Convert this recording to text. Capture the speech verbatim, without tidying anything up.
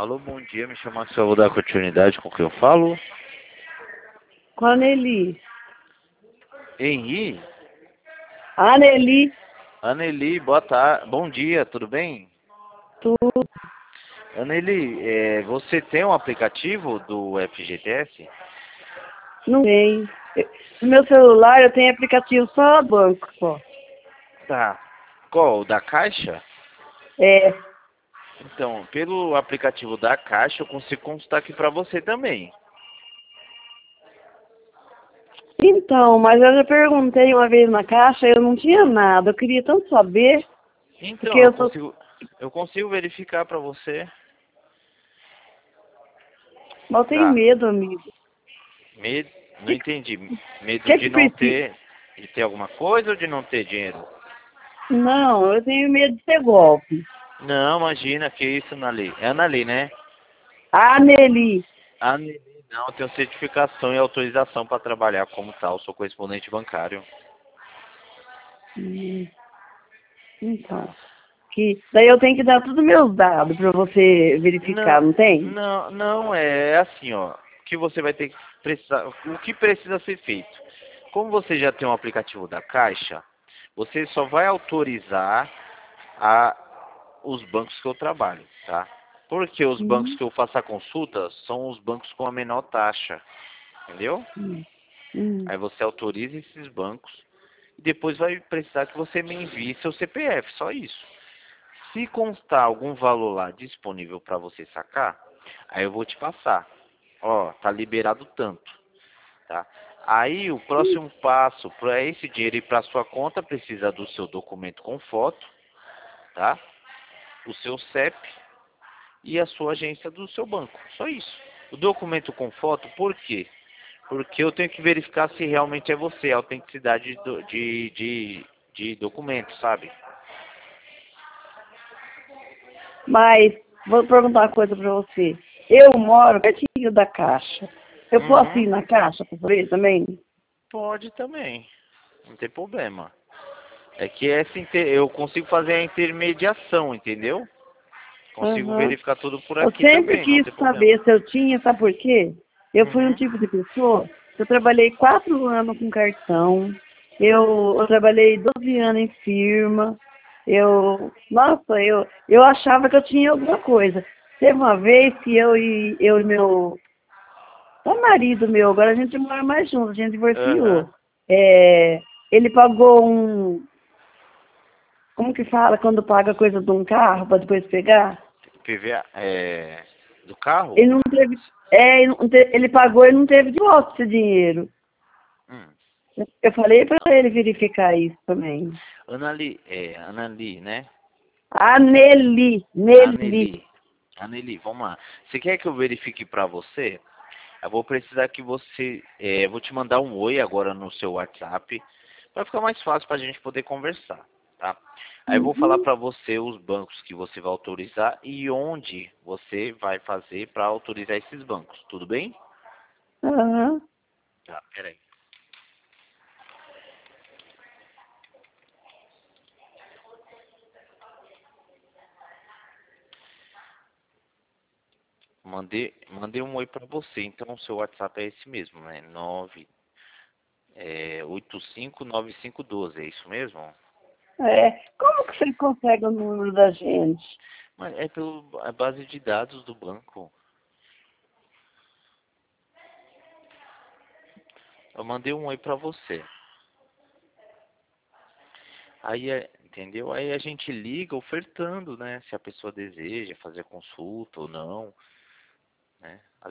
Alô, bom dia. Me chama que eu vou dar continuidade com o que eu falo. Com a Nelly. Henri? A Nelly, Aneli, boa tarde. Bom dia, tudo bem? tudo. Aneli, é, você tem um aplicativo do F G T S? Não tem. Eu- No meu celular eu tenho aplicativo só banco, só. Tá. Qual? O da Caixa? É. Então, pelo aplicativo da Caixa, eu consigo consultar aqui pra você também. Então, mas eu já perguntei uma vez na caixa, eu não tinha nada. Eu queria tanto saber, porque Então, eu eu sou. consigo, eu consigo verificar pra você. Mas eu tenho Tá. medo, amigo. Medo? Não Que, entendi. Medo que de que não precisa? ter, de ter alguma coisa ou de não ter dinheiro? Não, eu tenho medo de ser golpe. Não, imagina, que isso, Anali. É Anali, né? A Nelly. Ah, não, eu tenho certificação e autorização para trabalhar como tal, sou correspondente bancário. Hum, Então. Que, daí eu tenho que dar todos os meus dados para você verificar, Não, não tem? não, não, é assim, ó, que você vai ter que precisar, o que precisa ser feito. Como você já tem um aplicativo da Caixa, você só vai autorizar a, os bancos que eu trabalho, tá? Porque os bancos Hum, que eu faço a consulta são os bancos com a menor taxa, entendeu? hum, hum. Aí você autoriza esses bancos e depois vai precisar que você me envie seu C P F, só isso. Se constar algum valor lá disponível para você sacar, aí eu vou te passar. Ó, tá liberado tanto, tá? Aí o próximo passo para esse dinheiro ir para sua conta precisa do seu documento com foto, tá? O seu C E P e a sua agência do seu banco. Só isso. O documento com foto, por quê? Porque eu tenho que verificar se realmente é você, a autenticidade do- de, de, de documento, sabe? Mas vou perguntar uma coisa para você. Eu moro pertinho da caixa. Eu posso Uhum. ir na caixa para ver também? Pode também, não tem problema. É que essa inter... eu consigo fazer a intermediação, entendeu? Consigo Uhum. verificar tudo por Eu aqui sempre também, não quis tem problema. saber se eu tinha, sabe por quê? Eu fui um Uhum. tipo de pessoa, eu trabalhei quatro anos com cartão, eu, eu trabalhei doze anos em firma, eu, nossa, eu, eu achava que eu tinha alguma coisa. Teve uma vez que eu e eu e meu o marido meu, agora a gente mora mais junto, a gente Aham. divorciou. É, ele pagou um, como que fala quando paga coisa de um carro para depois pegar? P V A, é... do carro? Ele não teve, é, ele, não te- ele pagou e não teve de volta esse dinheiro. Hum. Eu falei para ele verificar isso também. Anali, é, Anali, né? A Nelly, Nelly. Aneli. Aneli, vamos lá. Você quer que eu verifique pra você? Eu vou precisar que você, é, eu vou te mandar um oi agora no seu WhatsApp, para ficar mais fácil para a gente poder conversar, tá? Aí eu vou falar Uhum. para você os bancos que você vai autorizar e onde você vai fazer para autorizar esses bancos, tudo bem? Aham. Tá, peraí. Mandei, mandei um oi para você, então o seu WhatsApp é esse mesmo, né? nove é, oito cinco nove cinco um dois, é isso mesmo? É. Como que você consegue o número da gente? Mas é pela base de dados do banco. Eu mandei um oi para você. Aí, é- entendeu? Aí a gente liga ofertando, né? Se a pessoa deseja fazer consulta ou não, né?